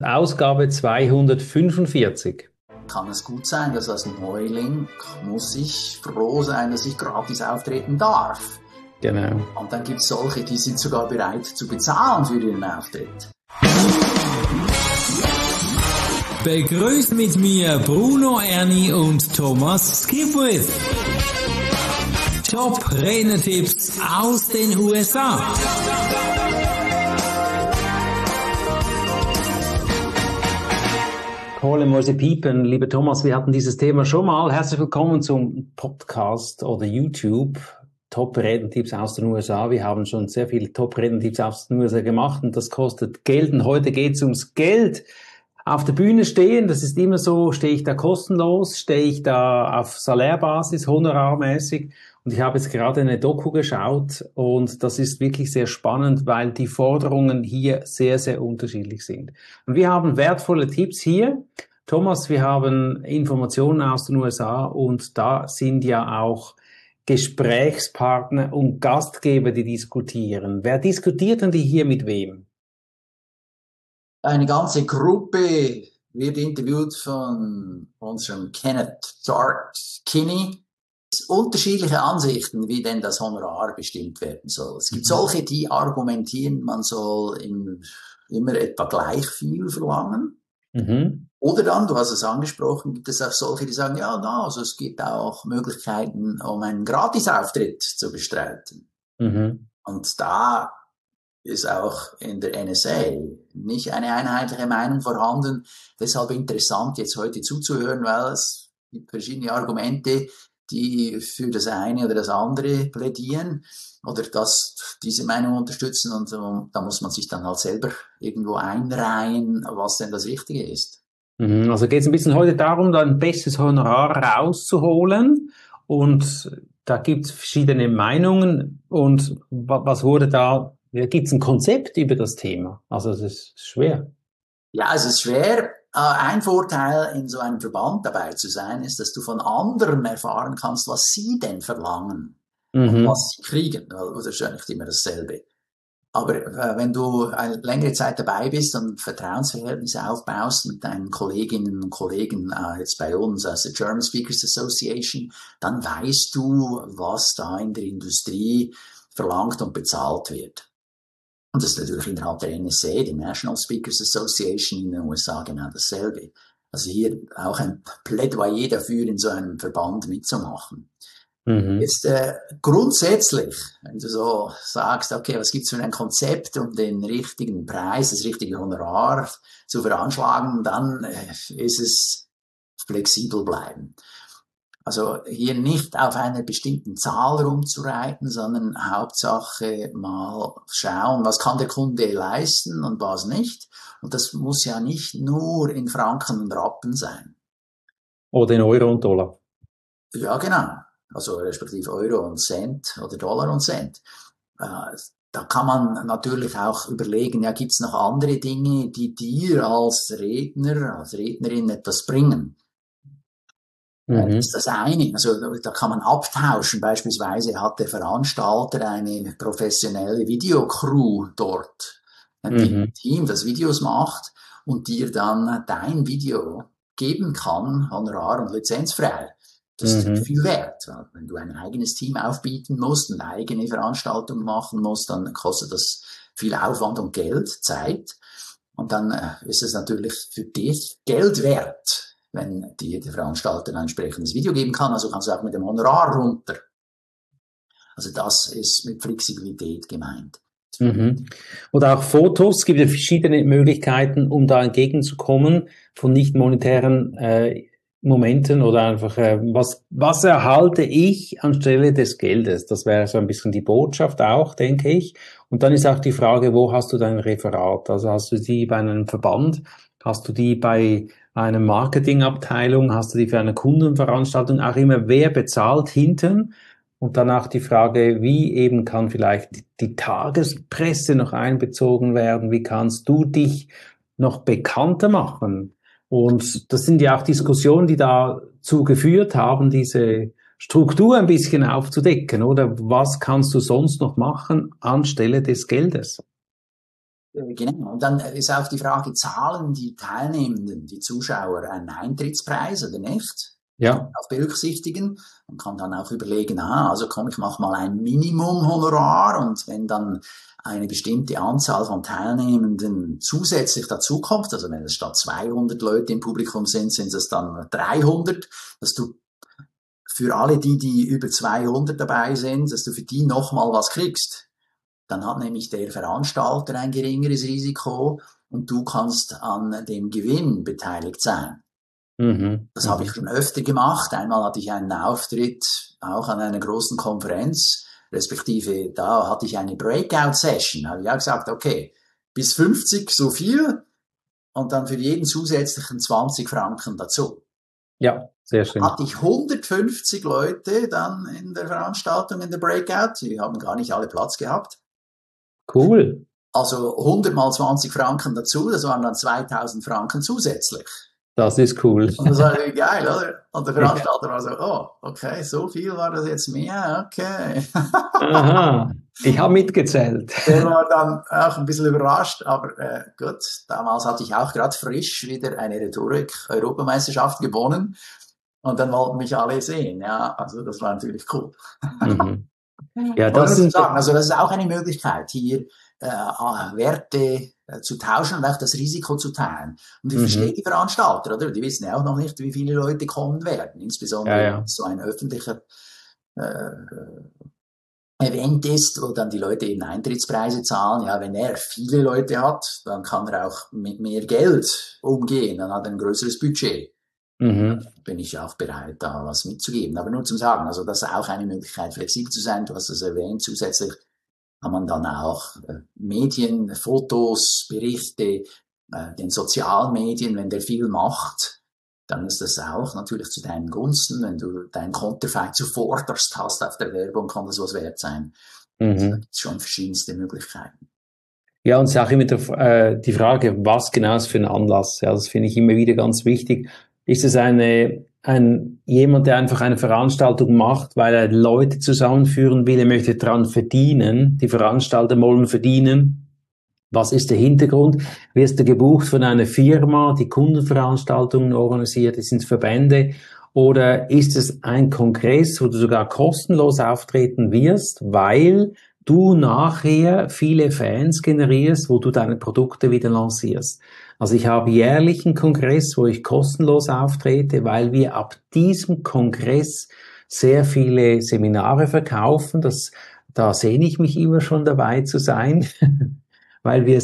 Ausgabe 245. Kann es gut sein, dass als Neuling muss ich froh sein, dass ich gratis auftreten darf. Genau. Und dann gibt es solche, die sind sogar bereit zu bezahlen für ihren Auftritt. Begrüßt mit mir Bruno Erni und Thomas Skipwith. Top-Rednertipps aus den USA. Paul Morse Piepen, lieber Thomas, wir hatten dieses Thema schon mal. Herzlich willkommen zum Podcast oder YouTube Top-Rednertipps aus den USA. Wir haben schon sehr viele Top-Rednertipps aus den USA gemacht und das kostet Geld. Und heute geht es ums Geld. Auf der Bühne stehen, das ist immer so, stehe ich da kostenlos, stehe ich da auf Salärbasis, honorarmäßig. Und ich habe jetzt gerade eine Doku geschaut und das ist wirklich sehr spannend, weil die Forderungen hier sehr, sehr unterschiedlich sind. Und wir haben wertvolle Tipps hier. Thomas, wir haben Informationen aus den USA und da sind ja auch Gesprächspartner und Gastgeber, die diskutieren. Wer diskutiert denn die hier mit wem? Eine ganze Gruppe wird interviewt von unserem Kenneth Kinney. Unterschiedliche Ansichten, wie denn das Honorar bestimmt werden soll. Es gibt solche, die argumentieren, man soll immer etwa gleich viel verlangen. Mhm. Oder dann, du hast es angesprochen, gibt es auch solche, die sagen, ja, also es gibt auch Möglichkeiten, um einen Gratisauftritt zu bestreiten. Mhm. Und da ist auch in der NSA nicht eine einheitliche Meinung vorhanden. Deshalb interessant, jetzt heute zuzuhören, weil es gibt verschiedene Argumente, die für das eine oder das andere plädieren oder diese Meinung unterstützen und da muss man sich dann halt selber irgendwo einreihen, was denn das Richtige ist. Also geht es ein bisschen heute darum, da ein bestes Honorar rauszuholen und da gibt es verschiedene Meinungen und was wurde da, gibt es ein Konzept über das Thema? Also es ist schwer. Ja, es ist schwer. Ein Vorteil, in so einem Verband dabei zu sein, ist, dass du von anderen erfahren kannst, was sie denn verlangen und was sie kriegen. Das ist ja nicht immer dasselbe. Aber wenn du eine längere Zeit dabei bist und Vertrauensverhältnisse aufbaust mit deinen Kolleginnen und Kollegen, jetzt bei uns aus der German Speakers Association, dann weißt du, was da in der Industrie verlangt und bezahlt wird. Und das ist natürlich innerhalb der NSA, die National Speakers Association in den USA, genau dasselbe. Also hier auch ein Plädoyer dafür, in so einem Verband mitzumachen. Jetzt grundsätzlich, wenn du so sagst, okay, was gibt's für ein Konzept, um den richtigen Preis, das richtige Honorar zu veranschlagen, dann ist es flexibel bleiben. Also hier nicht auf einer bestimmten Zahl rumzureiten, sondern Hauptsache mal schauen, was kann der Kunde leisten und was nicht. Und das muss ja nicht nur in Franken und Rappen sein. Oder in Euro und Dollar. Ja, genau. Also respektive Euro und Cent oder Dollar und Cent. Da kann man natürlich auch überlegen, ja, gibt's noch andere Dinge, die dir als Redner, als Rednerin etwas bringen? Das ist das eine. Also da kann man abtauschen. Beispielsweise hat der Veranstalter eine professionelle Videocrew dort. Ein Team, das Videos macht und dir dann dein Video geben kann, honorar- und lizenzfrei. Das ist viel wert. Wenn du ein eigenes Team aufbieten musst, eine eigene Veranstaltung machen musst, dann kostet das viel Aufwand und Geld, Zeit. Und dann ist es natürlich für dich Geld wert, wenn dir der Veranstalter ein entsprechendes Video geben kann. Also kannst du auch mit dem Honorar runter. Also das ist mit Flexibilität gemeint. Oder auch Fotos. Es gibt ja verschiedene Möglichkeiten, um da entgegenzukommen von nicht monetären Momenten oder einfach, was erhalte ich anstelle des Geldes? Das wäre so ein bisschen die Botschaft auch, denke ich. Und dann ist auch die Frage, wo hast du dein Referat? Also hast du die bei einem Verband? Hast du die bei einer Marketingabteilung? Hast du die für eine Kundenveranstaltung? Auch immer, wer bezahlt hinten? Und danach die Frage, wie eben kann vielleicht die Tagespresse noch einbezogen werden? Wie kannst du dich noch bekannter machen? Und das sind ja auch Diskussionen, die dazu geführt haben, diese Struktur ein bisschen aufzudecken, oder? Was kannst du sonst noch machen anstelle des Geldes? Genau. Und dann ist auch die Frage, zahlen die Teilnehmenden, die Zuschauer einen Eintrittspreis oder nicht? Ja. Auch berücksichtigen. Man kann dann auch überlegen, also komm, ich mache mal ein Minimumhonorar, und wenn dann eine bestimmte Anzahl von Teilnehmenden zusätzlich dazukommt, also wenn es statt 200 Leute im Publikum sind, sind es dann 300, dass du für alle die über 200 dabei sind, dass du für die nochmal was kriegst. Dann hat nämlich der Veranstalter ein geringeres Risiko und du kannst an dem Gewinn beteiligt sein. Das habe ich schon öfter gemacht. Einmal hatte ich einen Auftritt auch an einer großen Konferenz, respektive da hatte ich eine Breakout-Session. Da habe ich auch gesagt, okay, bis 50 so viel und dann für jeden zusätzlichen 20 Franken dazu. Ja, sehr schön. Hatte ich 150 Leute dann in der Veranstaltung, in der Breakout. Die haben gar nicht alle Platz gehabt. Cool. Also 100 mal 20 Franken dazu, das waren dann 2000 Franken zusätzlich. Das ist cool. Und das war natürlich geil, oder? Und der Veranstalter war so, oh, okay, so viel war das jetzt mehr, okay. Aha, ich habe mitgezählt. Der war dann auch ein bisschen überrascht, aber gut, damals hatte ich auch gerade frisch wieder eine Rhetorik-Europameisterschaft gewonnen und dann wollten mich alle sehen, ja, also das war natürlich cool. Ja, das ist also das ist auch eine Möglichkeit, hier Werte zu tauschen und auch das Risiko zu teilen. Und ich verstehe die Veranstalter, oder? Die wissen ja auch noch nicht, wie viele Leute kommen werden. Insbesondere wenn es so ein öffentlicher Event ist, wo dann die Leute eben Eintrittspreise zahlen. Ja, wenn er viele Leute hat, dann kann er auch mit mehr Geld umgehen. Dann hat er ein größeres Budget. Bin ich auch bereit, da was mitzugeben. Aber nur zum Sagen, also das ist auch eine Möglichkeit, flexibel zu sein. Du hast es erwähnt, zusätzlich kann man dann auch Medien, Fotos, Berichte, den sozialen Medien, wenn der viel macht, dann ist das auch natürlich zu deinen Gunsten. Wenn du dein Konterfei zuvorderst hast auf der Werbung, kann das was wert sein. Also da gibt es schon verschiedenste Möglichkeiten. Ja, und es ist auch immer die Frage, was genau ist für ein Anlass? Ja, das finde ich immer wieder ganz wichtig. Ist es jemand, der einfach eine Veranstaltung macht, weil er Leute zusammenführen will, er möchte daran verdienen, die Veranstalter wollen verdienen. Was ist der Hintergrund? Wirst du gebucht von einer Firma, die Kundenveranstaltungen organisiert, das sind Verbände, oder ist es ein Kongress, wo du sogar kostenlos auftreten wirst, weil du nachher viele Fans generierst, wo du deine Produkte wieder lancierst? Also ich habe jährlich einen Kongress, wo ich kostenlos auftrete, weil wir ab diesem Kongress sehr viele Seminare verkaufen. Da sehne ich mich immer schon dabei zu sein, weil wir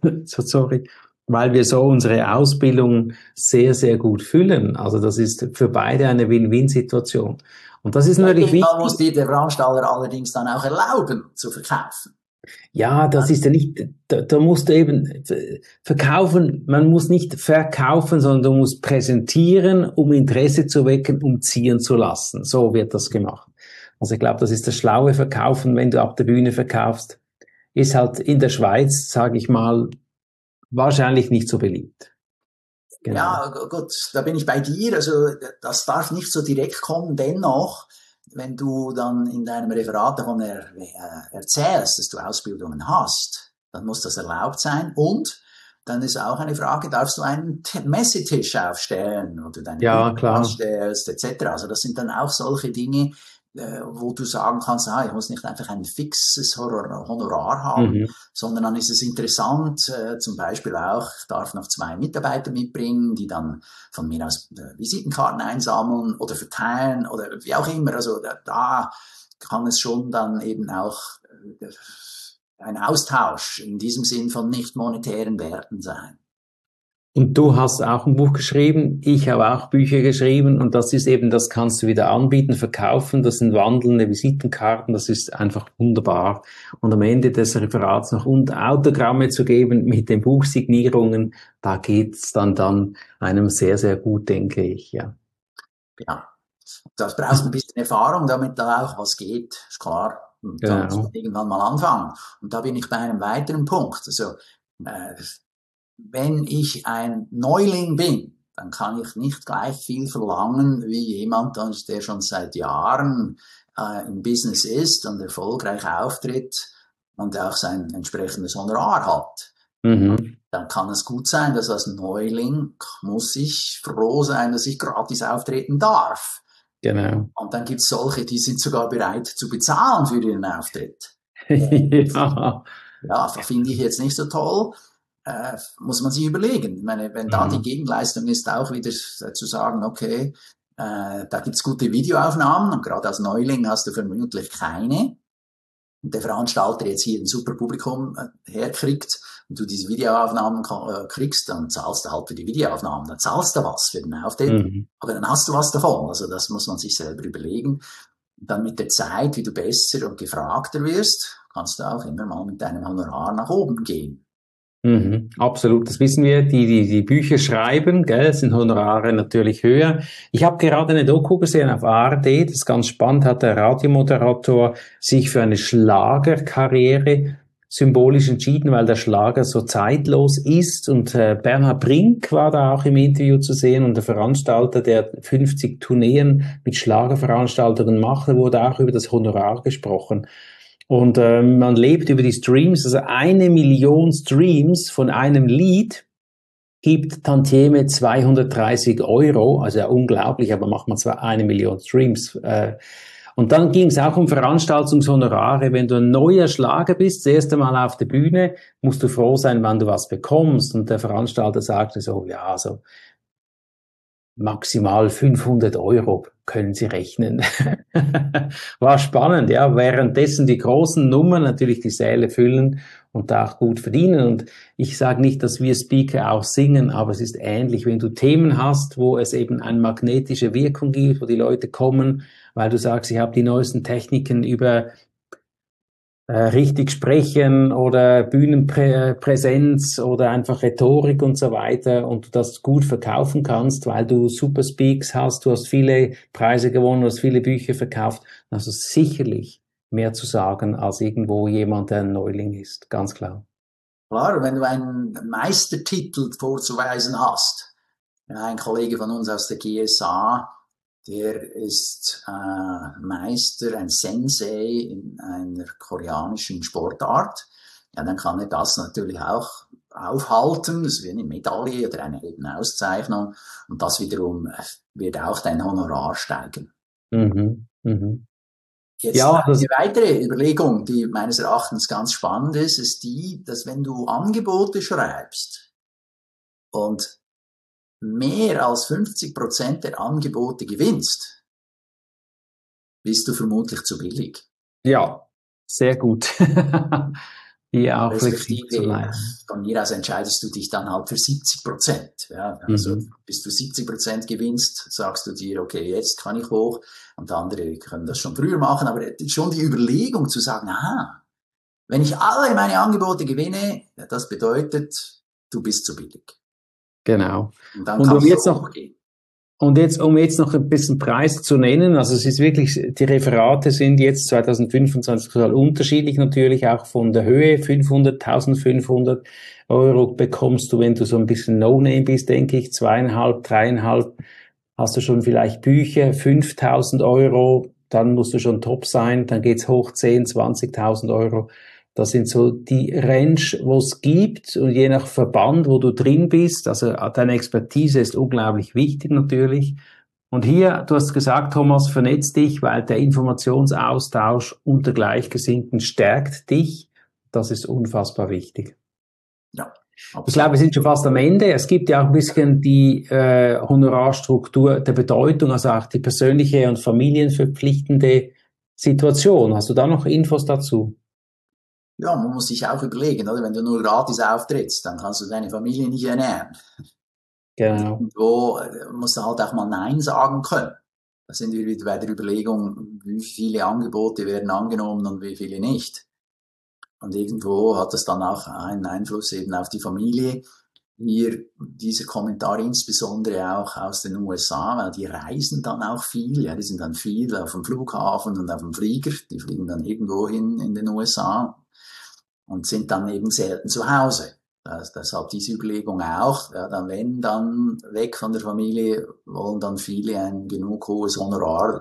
so unsere Ausbildung sehr, sehr gut füllen. Also das ist für beide eine Win-Win-Situation. Und das ist natürlich wichtig. Da muss dir der Veranstalter allerdings dann auch erlauben, zu verkaufen. Ja, das ist ja nicht, da musst du eben verkaufen, man muss nicht verkaufen, sondern du musst präsentieren, um Interesse zu wecken, um ziehen zu lassen. So wird das gemacht. Also ich glaube, das ist das schlaue Verkaufen, wenn du ab der Bühne verkaufst. Ist halt in der Schweiz, sage ich mal, wahrscheinlich nicht so beliebt. Genau. Ja, gut, da bin ich bei dir. Also das darf nicht so direkt kommen. Dennoch, wenn du dann in deinem Referat davon erzählst, dass du Ausbildungen hast, dann muss das erlaubt sein. Und dann ist auch eine Frage, darfst du einen Messetisch aufstellen oder deine klar aufstellst, etc. Also das sind dann auch solche Dinge, wo du sagen kannst, ich muss nicht einfach ein fixes Honorar haben, sondern dann ist es interessant, zum Beispiel auch, ich darf noch 2 Mitarbeiter mitbringen, die dann von mir aus Visitenkarten einsammeln oder verteilen oder wie auch immer. Also da kann es schon dann eben auch ein Austausch in diesem Sinn von nicht monetären Werten sein. Und du hast auch ein Buch geschrieben, ich habe auch Bücher geschrieben und das ist eben, das kannst du wieder anbieten, verkaufen, das sind wandelnde Visitenkarten, das ist einfach wunderbar. Und am Ende des Referats noch Autogramme zu geben mit den Buchsignierungen, da geht's dann einem sehr, sehr gut, denke ich, ja. Ja, das brauchst ein bisschen Erfahrung, damit da auch was geht, ist klar. Und dann muss man irgendwann mal anfangen. Und da bin ich bei einem weiteren Punkt. Also, wenn ich ein Neuling bin, dann kann ich nicht gleich viel verlangen wie jemand, der schon seit Jahren im Business ist und erfolgreich auftritt und auch sein entsprechendes Honorar hat. Dann kann es gut sein, dass als Neuling muss ich froh sein, dass ich gratis auftreten darf. Genau. Und dann gibt's solche, die sind sogar bereit zu bezahlen für ihren Auftritt. Ja. Ja, finde ich jetzt nicht so toll. Muss man sich überlegen. Ich meine, wenn da die Gegenleistung ist, auch wieder zu sagen, okay, da gibt's gute Videoaufnahmen und gerade als Neuling hast du vermutlich keine. Und der Veranstalter jetzt hier ein super Publikum herkriegt und du diese Videoaufnahmen kriegst, dann zahlst du halt für die Videoaufnahmen, dann zahlst du was für den Auftritt, aber dann hast du was davon. Also das muss man sich selber überlegen. Und dann mit der Zeit, wie du besser und gefragter wirst, kannst du auch immer mal mit deinem Honorar nach oben gehen. Absolut, das wissen wir, die Bücher schreiben, gell, sind Honorare natürlich höher. Ich habe gerade eine Doku gesehen auf ARD, das ist ganz spannend, hat der Radiomoderator sich für eine Schlagerkarriere symbolisch entschieden, weil der Schlager so zeitlos ist und Bernhard Brink war da auch im Interview zu sehen und der Veranstalter, der 50 Tourneen mit Schlagerveranstaltungen macht, wurde auch über das Honorar gesprochen. Und man lebt über die Streams, also 1 Million Streams von einem Lied gibt Tantieme 230 €, also ja unglaublich, aber macht man zwar 1 Million Streams. Und dann ging es auch um Veranstaltungshonorare. Wenn du ein neuer Schlager bist, das erste Mal auf der Bühne, musst du froh sein, wann du was bekommst. Und der Veranstalter sagte so, ja, so maximal 500 € können Sie rechnen. War spannend, ja. Währenddessen die großen Nummern natürlich die Säle füllen und da auch gut verdienen. Und ich sage nicht, dass wir Speaker auch singen, aber es ist ähnlich. Wenn du Themen hast, wo es eben eine magnetische Wirkung gibt, wo die Leute kommen, weil du sagst, ich habe die neuesten Techniken über richtig sprechen oder Bühnenpräsenz oder einfach Rhetorik und so weiter und du das gut verkaufen kannst, weil du super Speaks hast, du hast viele Preise gewonnen, du hast viele Bücher verkauft, dann hast du sicherlich mehr zu sagen als irgendwo jemand, der ein Neuling ist, ganz klar. Klar, wenn du einen Meistertitel vorzuweisen hast, ein Kollege von uns aus der GSA, der ist Meister, ein Sensei in einer koreanischen Sportart. Ja, dann kann er das natürlich auch aufhalten. Das ist eine Medaille oder eine Auszeichnung. Und das wiederum wird auch dein Honorar steigen. Jetzt ja, eine weitere Überlegung, die meines Erachtens ganz spannend ist, ist die, dass wenn du Angebote schreibst und mehr als 50% der Angebote gewinnst, bist du vermutlich zu billig. Ja, sehr gut. Hier auch flexibel zu bleiben. Von mir aus entscheidest du dich dann halt für 70%. Ja, also bis du 70% gewinnst, sagst du dir, okay, jetzt kann ich hoch. Und andere können das schon früher machen. Aber schon die Überlegung zu sagen, aha, wenn ich alle meine Angebote gewinne, das bedeutet, du bist zu billig. Genau. Und dann kannst du hochgehen. Und jetzt, um jetzt noch ein bisschen Preis zu nennen, also es ist wirklich, die Referate sind jetzt 2025 total unterschiedlich natürlich, auch von der Höhe, 500, 1500 € bekommst du, wenn du so ein bisschen No-Name bist, denke ich, 2,5, 3,5, hast du schon vielleicht Bücher, 5.000 €, dann musst du schon top sein, dann geht's hoch 10, 20.000 €. Das sind so die Range, wo es gibt und je nach Verband, wo du drin bist, also deine Expertise ist unglaublich wichtig natürlich. Und hier, du hast gesagt, Thomas, vernetz dich, weil der Informationsaustausch unter Gleichgesinnten stärkt dich. Das ist unfassbar wichtig. Ja. Ich glaube, wir sind schon fast am Ende. Es gibt ja auch ein bisschen die Honorarstruktur der Bedeutung, also auch die persönliche und familienverpflichtende Situation. Hast du da noch Infos dazu? Ja, man muss sich auch überlegen, oder? Wenn du nur gratis auftrittst, dann kannst du deine Familie nicht ernähren. Genau. Irgendwo musst du halt auch mal Nein sagen können. Da sind wir wieder bei der Überlegung, wie viele Angebote werden angenommen und wie viele nicht. Und irgendwo hat das dann auch einen Einfluss eben auf die Familie. Hier dieser Kommentar insbesondere auch aus den USA, weil die reisen dann auch viel. Ja, die sind dann viel auf dem Flughafen und auf dem Flieger. Die fliegen dann irgendwo hin in den USA. Und sind dann eben selten zu Hause. Deshalb diese Überlegung auch, ja, dann wenn, dann weg von der Familie, wollen dann viele ein genug hohes Honorar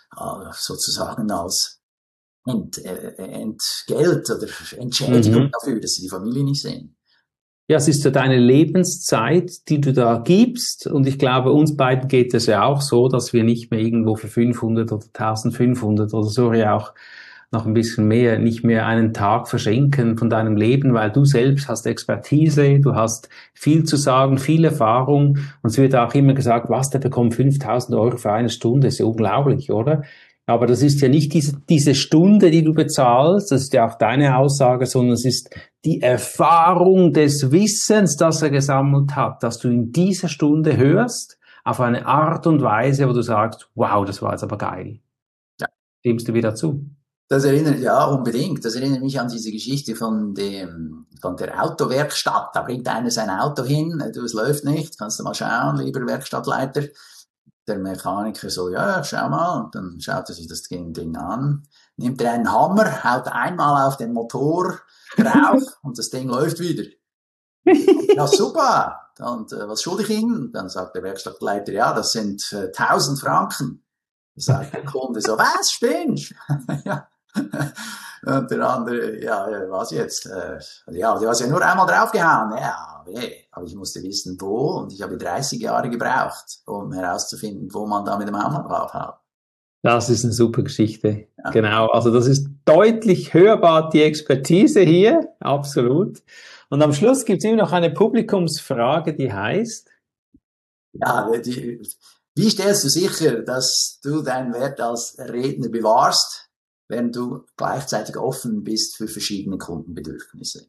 sozusagen als Entgelt oder Entschädigung dafür, dass sie die Familie nicht sehen. Ja, es ist ja deine Lebenszeit, die du da gibst. Und ich glaube, uns beiden geht es ja auch so, dass wir nicht mehr irgendwo für 500 oder 1500 oder so ja auch noch ein bisschen mehr, nicht mehr einen Tag verschenken von deinem Leben, weil du selbst hast Expertise, du hast viel zu sagen, viel Erfahrung. Und es wird auch immer gesagt, was, der bekommt 5.000 Euro für eine Stunde, ist ja unglaublich, oder? Aber das ist ja nicht diese Stunde, die du bezahlst, das ist ja auch deine Aussage, sondern es ist die Erfahrung des Wissens, das er gesammelt hat, dass du in dieser Stunde hörst, auf eine Art und Weise, wo du sagst, wow, das war jetzt aber geil. Ja. Stimmst du wieder zu? Ja, unbedingt. Das erinnert mich an diese Geschichte von der Autowerkstatt. Da bringt einer sein Auto hin, du, es läuft nicht, kannst du mal schauen, lieber Werkstattleiter. Der Mechaniker so, ja, schau mal, und dann schaut er sich das Ding an, nimmt er einen Hammer, haut einmal auf den Motor drauf und das Ding läuft wieder. Ja, super. Und was schulde ich Ihnen? Dann sagt der Werkstattleiter, ja, das sind 1000 Franken. Dann sagt der Kunde so, was, spinnst? Ja. Und der andere, ja, was jetzt? Ja, du hast ja nur einmal draufgehauen. Ja, aber ich musste wissen, wo, und ich habe 30 Jahre gebraucht, um herauszufinden, wo man da mit dem Hammer draufhaut. Das ist eine super Geschichte. Ja. Genau, also das ist deutlich hörbar, die Expertise hier, absolut. Und am Schluss gibt es immer noch eine Publikumsfrage, die heißt? Ja, wie stellst du sicher, dass du deinen Wert als Redner bewahrst, während du gleichzeitig offen bist für verschiedene Kundenbedürfnisse?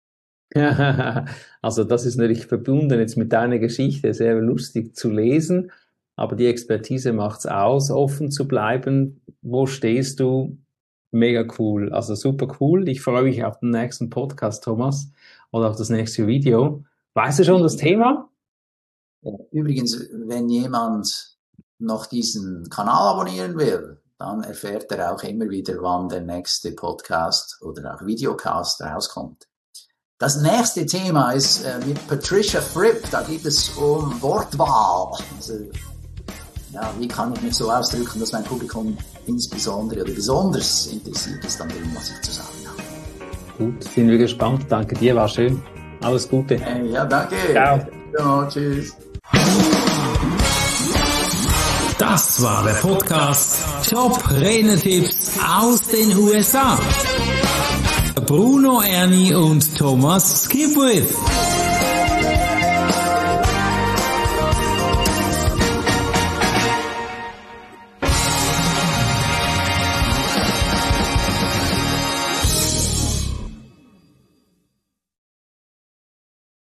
Also das ist natürlich verbunden jetzt mit deiner Geschichte, sehr lustig zu lesen, aber die Expertise macht's aus, offen zu bleiben. Wo stehst du? Mega cool, also super cool. Ich freue mich auf den nächsten Podcast, Thomas, oder auf das nächste Video. Weißt du schon das Thema? Übrigens, wenn jemand noch diesen Kanal abonnieren will, dann erfährt er auch immer wieder, wann der nächste Podcast oder auch Videocast rauskommt. Das nächste Thema ist mit Patricia Fripp. Da geht es um Wortwahl. Also, ja, wie kann ich mich so ausdrücken, dass mein Publikum insbesondere oder besonders interessiert ist an dem, was ich zu sagen habe. Gut, sind wir gespannt. Danke dir, war schön. Alles Gute. Ja, danke. Ciao. Ja, tschüss. Das war der Podcast Top-Redner-Tipps aus den USA. Bruno Erni und Thomas Skipwith.